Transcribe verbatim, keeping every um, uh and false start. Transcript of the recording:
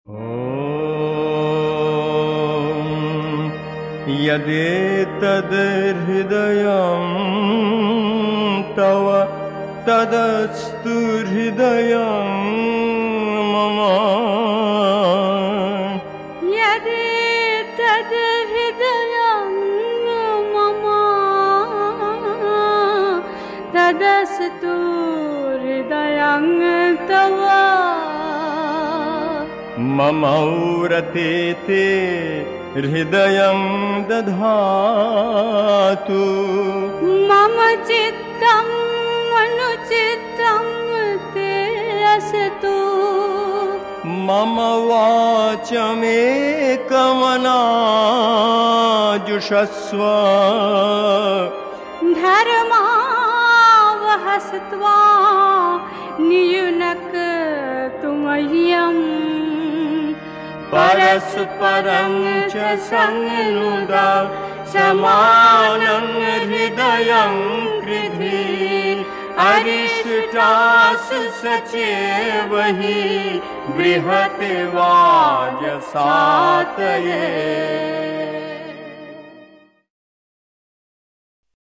यदेतद्हृदयं तव तदस्तु हृदयं मम। यदेतद्हृदयं मम तदस्तु हृदयं तव। ममौरते ते हृदयं दधातु। मम चित्तं अनुचित्तं ते असतु। मम वाचमेकमनाजुषस्व। धर्मावहस्त्वा नियुनक्तु मह्यम्। परस्परं च संनुदा समानं हृदयं कृधि। अरिष्टासु सचेव हि बृहत् वाजसातये।